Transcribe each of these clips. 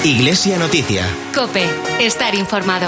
Iglesia Noticia. COPE. Estar informado.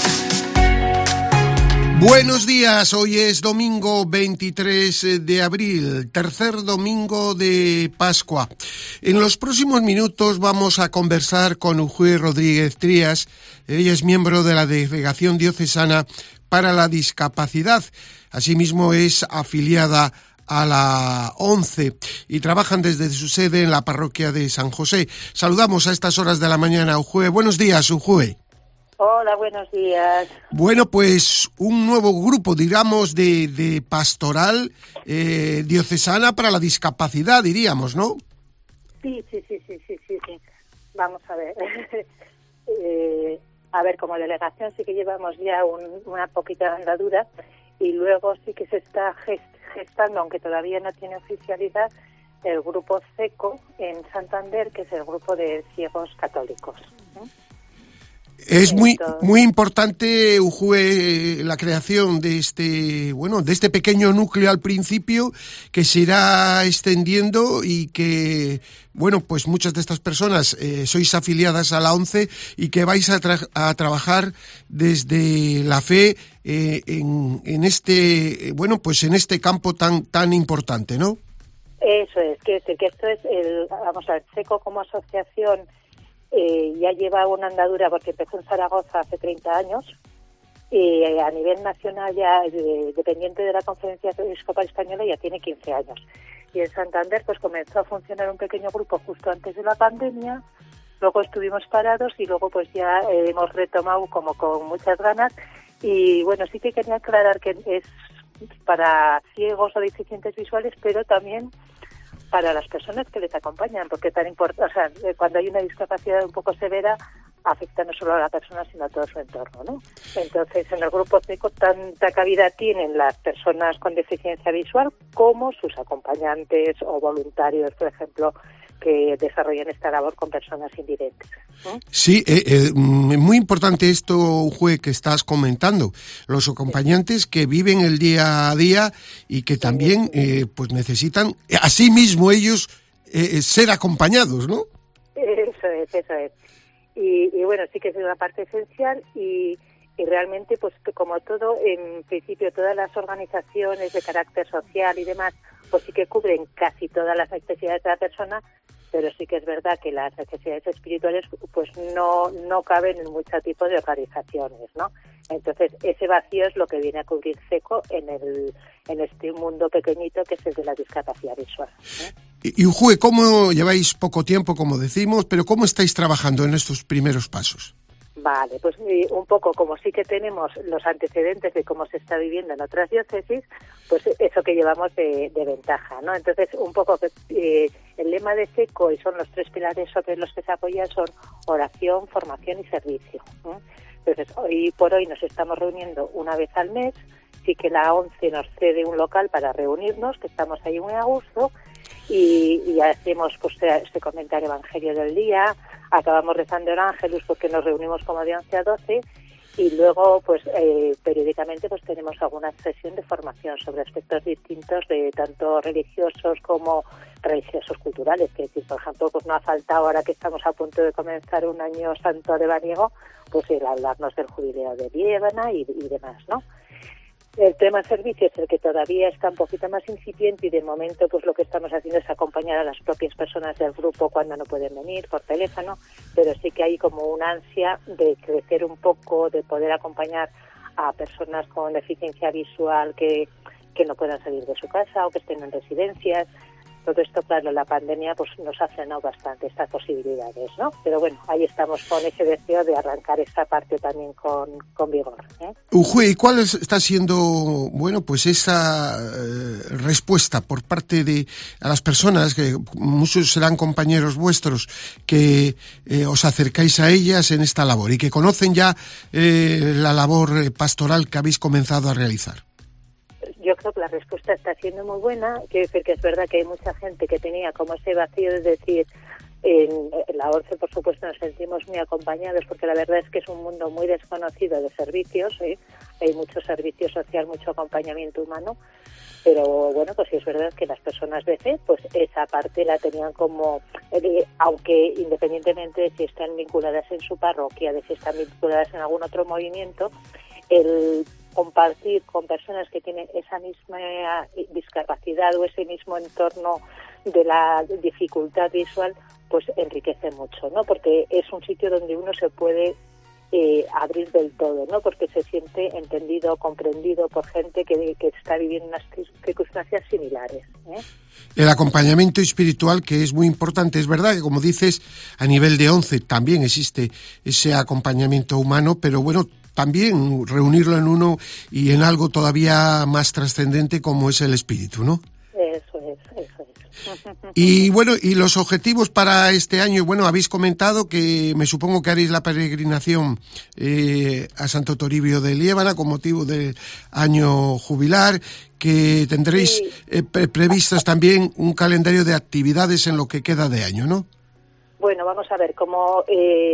Buenos días, hoy es domingo 23 de abril, tercer domingo de Pascua. En los próximos minutos vamos a conversar con Ujue Rodríguez Trías. Ella es miembro de la Delegación Diocesana para la Discapacidad. Asimismo es afiliada a la ONCE y trabajan desde su sede en la parroquia de San José. Saludamos a estas horas de la mañana, Ujue. Buenos días, Ujue. Hola, buenos días. Bueno, pues un nuevo grupo, digamos, de pastoral diocesana para la discapacidad, diríamos, ¿no? Sí. Vamos a ver. Como delegación sí que llevamos ya una poquita de andadura y luego sí que se está gestando, aunque todavía no tiene oficialidad, el grupo CECO en Santander, que es el grupo de ciegos católicos. Es muy importante, Ujue, la creación de este pequeño núcleo al principio que se irá extendiendo y que, pues muchas de estas personas sois afiliadas a la ONCE y que vais a trabajar desde la fe en este campo tan importante, ¿no? Eso es, que esto es el SECO como asociación. Ya lleva una andadura porque empezó en Zaragoza hace 30 años y a nivel nacional ya, dependiente de la Conferencia Episcopal Española, ya tiene 15 años. Y en Santander pues comenzó a funcionar un pequeño grupo justo antes de la pandemia, luego estuvimos parados y luego pues ya hemos retomado como con muchas ganas. Y bueno, sí que quería aclarar que es para ciegos o deficientes visuales, pero también para las personas que les acompañan, porque cuando hay una discapacidad un poco severa, afecta no solo a la persona, sino a todo su entorno, ¿no? Entonces, en el grupo CECO tanta cabida tienen las personas con deficiencia visual como sus acompañantes o voluntarios, por ejemplo, que desarrollan esta labor con personas invidentes. Sí, muy importante esto, Ujue, que estás comentando. Los acompañantes que viven el día a día y que también pues necesitan, a sí mismo ellos, ser acompañados, ¿no? Eso es. Y bueno, sí que es una parte esencial y realmente, pues como todo, en principio todas las organizaciones de carácter social y demás, pues sí que cubren casi todas las necesidades de la persona, pero sí que es verdad que las necesidades espirituales pues no caben en mucho tipo de organizaciones, ¿no? Entonces, ese vacío es lo que viene a cubrir CECO en este mundo pequeñito que es el de la discapacidad visual, ¿eh? Y Ujue, ¿cómo lleváis poco tiempo, como decimos, pero cómo estáis trabajando en estos primeros pasos? Vale, pues un poco como sí que tenemos los antecedentes de cómo se está viviendo en otras diócesis, pues eso que llevamos de ventaja, ¿no? Entonces, un poco el lema de CECO, y son los 3 pilares sobre los que se apoya, son oración, formación y servicio, ¿eh? Entonces, hoy por hoy nos estamos reuniendo una vez al mes, sí que la ONCE nos cede un local para reunirnos, que estamos ahí muy a gusto, y hacemos pues este comentario evangelio del día, acabamos rezando el ángelus porque nos reunimos como de 11 a 12 y luego pues periódicamente pues tenemos alguna sesión de formación sobre aspectos distintos de tanto religiosos como religiosos culturales, que por ejemplo pues no ha faltado, ahora que estamos a punto de comenzar un año santo de Baniego, pues el hablarnos del jubileo de Liébana y demás, ¿no? El tema servicio es el que todavía está un poquito más incipiente y de momento pues lo que estamos haciendo es acompañar a las propias personas del grupo cuando no pueden venir por teléfono, pero sí que hay como una ansia de crecer un poco, de poder acompañar a personas con deficiencia visual que no puedan salir de su casa o que estén en residencias. Todo esto, claro, la pandemia pues nos ha frenado bastante estas posibilidades, ¿no? Pero bueno, ahí estamos con ese deseo de arrancar esta parte también con vigor, ¿eh? Ujue, ¿y cuál está siendo, pues esa respuesta por parte de a las personas, que muchos serán compañeros vuestros, que os acercáis a ellas en esta labor y que conocen ya la labor pastoral que habéis comenzado a realizar? Yo creo que la respuesta está siendo muy buena. Quiero decir que es verdad que hay mucha gente que tenía como ese vacío de decir, En la ONCE, por supuesto, nos sentimos muy acompañados porque la verdad es que es un mundo muy desconocido de servicios, ¿eh? Hay mucho servicio social, mucho acompañamiento humano, pero bueno, pues sí es verdad que las personas de fe, pues esa parte la tenían como, aunque independientemente de si están vinculadas en su parroquia, de si están vinculadas en algún otro movimiento, el compartir con personas que tienen esa misma discapacidad o ese mismo entorno de la dificultad visual, pues enriquece mucho, ¿no? Porque es un sitio donde uno se puede abrir del todo, ¿no? Porque se siente entendido, comprendido por gente que está viviendo unas circunstancias similares, ¿eh? El acompañamiento espiritual, que es muy importante, es verdad que, como dices, a nivel de ONCE también existe ese acompañamiento humano, pero bueno, también reunirlo en uno y en algo todavía más trascendente como es el espíritu, ¿no? Eso es. Y bueno, y los objetivos para este año, bueno, habéis comentado que me supongo que haréis la peregrinación a Santo Toribio de Liébana con motivo del año jubilar, que tendréis previstos también un calendario de actividades en lo que queda de año, ¿no? Bueno, vamos a ver, como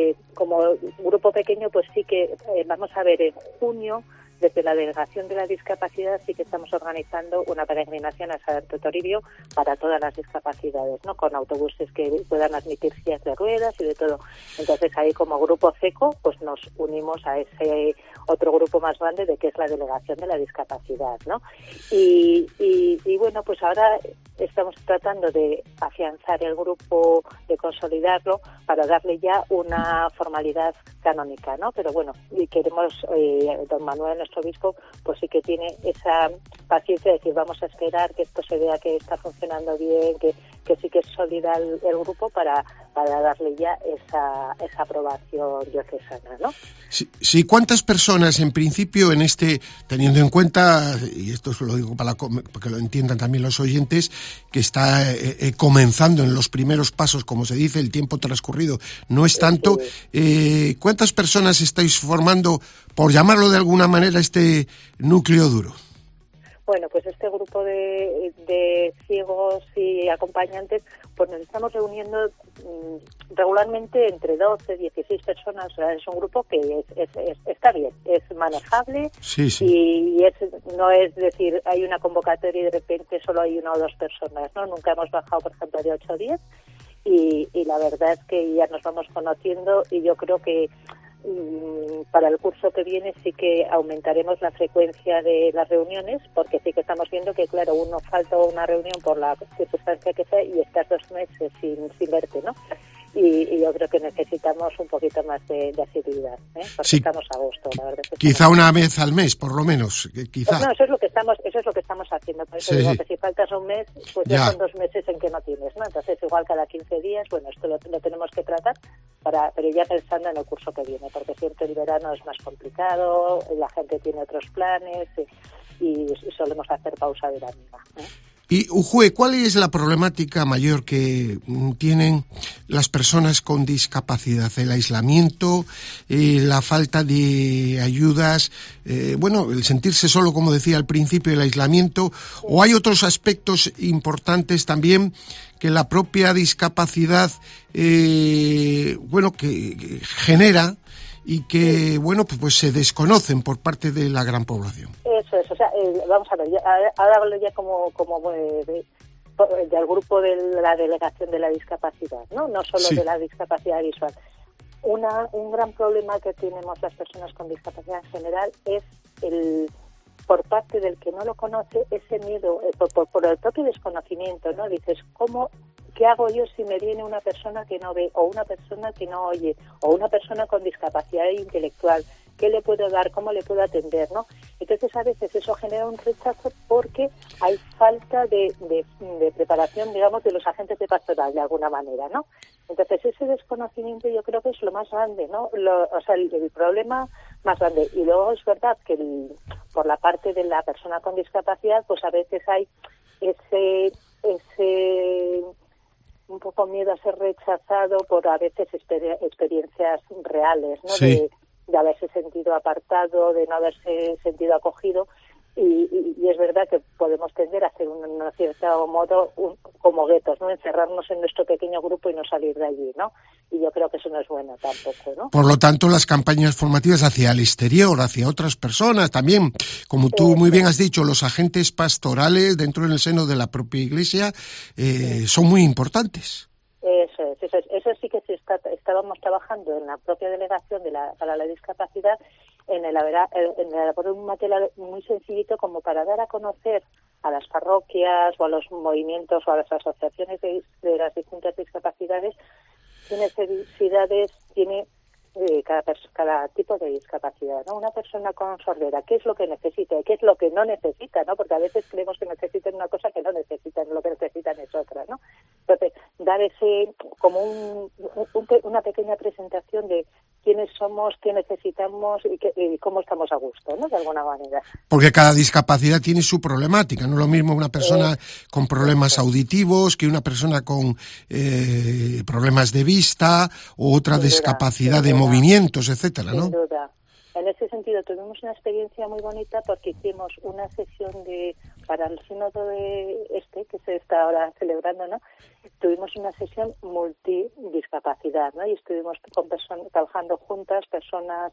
grupo pequeño, pues sí que vamos a ver en junio, desde la Delegación de la Discapacidad sí que estamos organizando una peregrinación a Santo Toribio para todas las discapacidades, ¿no? Con autobuses que puedan admitir sillas de ruedas y de todo. Entonces ahí como grupo CECO pues nos unimos a ese otro grupo más grande de que es la Delegación de la Discapacidad, ¿no? Y bueno, pues ahora estamos tratando de afianzar el grupo, de consolidarlo para darle ya una formalidad canónica, ¿no? Pero bueno, y queremos, don Manuel, nuestro obispo, pues sí que tiene esa paciencia de decir, vamos a esperar que esto se vea que está funcionando bien, que sí que es sólida el grupo para darle ya esa aprobación diocesana, ¿no? Sí, ¿cuántas personas en principio en este, teniendo en cuenta, y esto lo digo para que lo entiendan también los oyentes, que está comenzando en los primeros pasos, como se dice, el tiempo transcurrido no es tanto, ¿cuántas personas estáis formando, por llamarlo de alguna manera, este núcleo duro? Bueno, pues este grupo de ciegos y acompañantes, pues nos estamos reuniendo regularmente entre 12, 16 personas. O sea, es un grupo que está bien, es manejable. Sí. Y no es decir, hay una convocatoria y de repente solo hay 1 o 2 personas, ¿no? Nunca hemos bajado, por ejemplo, de 8 o 10 y la verdad es que ya nos vamos conociendo y yo creo que para el curso que viene sí que aumentaremos la frecuencia de las reuniones, porque sí que estamos viendo que, claro, uno falta una reunión por la circunstancia que sea y estás 2 meses sin verte, ¿no? Y yo creo que necesitamos un poquito más de asiduidad, ¿eh? Porque sí, estamos a gusto, la verdad. Quizá una vez al mes, por lo menos. Quizá. Pues no, eso es lo que estamos haciendo. Por eso digo que si faltas un mes, pues ya son 2 meses en que no tienes, ¿no? Entonces, igual cada 15 días, bueno, esto lo tenemos que tratar, pero ya pensando en el curso que viene, porque siempre el verano es más complicado, la gente tiene otros planes y solemos hacer pausa veraniega, ¿eh? Y, Ujue, ¿cuál es la problemática mayor que tienen las personas con discapacidad? ¿El aislamiento, la falta de ayudas, el sentirse solo, como decía al principio, el aislamiento? ¿O hay otros aspectos importantes también que la propia discapacidad, que genera y que, pues se desconocen por parte de la gran población? Eso es, o sea, vamos a ver, ahora hablo ya como del grupo de la Delegación de la Discapacidad, ¿no? No solo de la discapacidad visual. Un gran problema que tenemos las personas con discapacidad en general es por parte del que no lo conoce, ese miedo, por el propio desconocimiento, ¿no? Dices, ¿qué hago yo si me viene una persona que no ve, o una persona que no oye, o una persona con discapacidad intelectual? ¿Qué le puedo dar? ¿Cómo le puedo atender? ¿No? Entonces, a veces eso genera un rechazo porque hay falta de preparación, digamos, de los agentes de pastoral, de alguna manera, ¿no? Entonces, ese desconocimiento yo creo que es lo más grande, ¿no? El problema más grande. Y luego es verdad que por la parte de la persona con discapacidad, pues a veces hay ese un poco miedo a ser rechazado por a veces experiencias reales, ¿no? Sí. De haberse sentido apartado, de no haberse sentido acogido, Y es verdad que podemos tender a hacer un cierto modo como guetos, ¿no? Encerrarnos en nuestro pequeño grupo y no salir de allí, ¿no? Y yo creo que eso no es bueno tampoco, ¿no? Por lo tanto, las campañas formativas hacia el exterior, hacia otras personas también, como tú muy bien has dicho, los agentes pastorales dentro del seno de la propia Iglesia son muy importantes. Eso sí que estábamos trabajando en la propia delegación para la discapacidad en elaborar un material muy sencillito como para dar a conocer a las parroquias o a los movimientos o a las asociaciones de las distintas discapacidades qué necesidades tiene cada tipo de discapacidad, ¿no? Una persona con sordera, ¿qué es lo que necesita y qué es lo que no necesita, ¿no? Porque a veces creemos que necesitan una cosa que no necesitan, lo que necesitan es otra, ¿no? Entonces, dar como una pequeña presentación de quiénes somos, qué necesitamos y cómo estamos a gusto, ¿no? De alguna manera. Porque cada discapacidad tiene su problemática, no es lo mismo una persona con problemas auditivos que una persona con problemas de vista o otra discapacidad de movimientos, etcétera, ¿no? Sin duda. En ese sentido tuvimos una experiencia muy bonita porque hicimos una sesión para el sínodo que se está ahora celebrando, ¿no? Tuvimos una sesión multidiscapacidad, ¿no? Y estuvimos trabajando juntas personas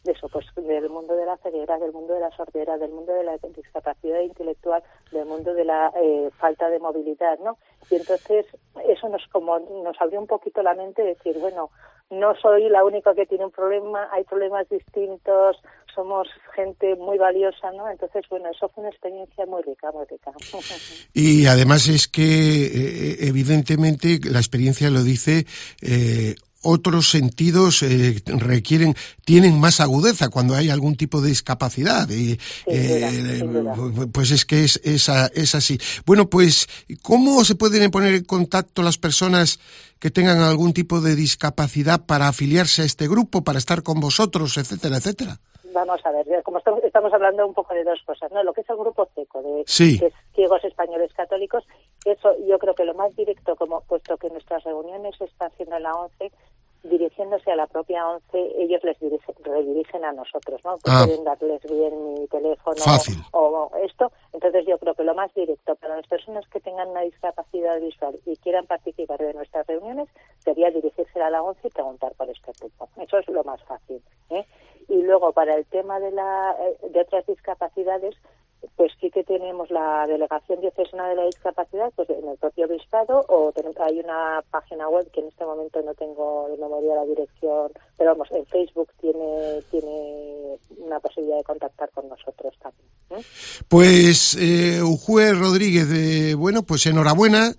del mundo de la ceguera, del mundo de la sordera, del mundo de la discapacidad intelectual, del mundo de la falta de movilidad, ¿no? Y entonces eso nos abrió un poquito la mente de decir, bueno, no soy la única que tiene un problema, hay problemas distintos, somos gente muy valiosa, ¿no? Entonces, bueno, eso fue una experiencia muy rica, muy rica. Y además es que, evidentemente, la experiencia lo dice, otros sentidos tienen más agudeza cuando hay algún tipo de discapacidad. Sin duda. Pues es que es así. Bueno, pues, ¿cómo se pueden poner en contacto las personas que tengan algún tipo de discapacidad para afiliarse a este grupo, para estar con vosotros, etcétera, etcétera? Vamos a ver, como estamos hablando un poco de dos cosas, ¿no? Lo que es el grupo CECO, que es Ciegos Españoles Católicos, eso yo creo que lo más directo, puesto que nuestras reuniones se están haciendo en la ONCE, dirigiéndose a la propia ONCE, ellos les redirigen a nosotros, ¿no? Pueden darles bien mi teléfono o esto. Entonces yo creo que lo más directo para las personas que tengan una discapacidad visual y quieran participar de nuestras reuniones sería dirigirse a la ONCE y preguntar por este grupo. Eso es lo más fácil, ¿eh? Y luego para el tema de otras discapacidades, pues sí que tenemos la Delegación Diocesana de la Discapacidad, pues en el propio obispado, o hay una página web que en este momento no tengo de memoria la dirección, pero vamos, en Facebook tiene una posibilidad de contactar con nosotros también, ¿eh? Pues, Ujue Rodríguez, bueno, pues enhorabuena,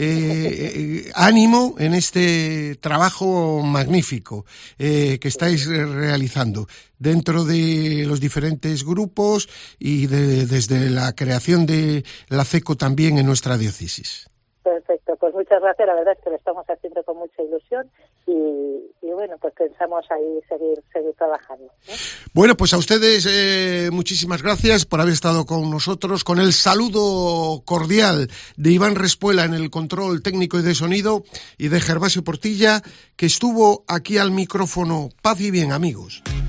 ánimo en este trabajo magnífico que estáis realizando dentro de los diferentes grupos y desde la creación de la CECO también en nuestra diócesis. Perfecto, pues muchas gracias, la verdad es que lo estamos haciendo con mucha ilusión y bueno, pues pensamos ahí seguir trabajando, ¿eh? Bueno, pues a ustedes muchísimas gracias por haber estado con nosotros, con el saludo cordial de Iván Respuela en el control técnico y de sonido y de Gervasio Portilla, que estuvo aquí al micrófono. Paz y bien, amigos.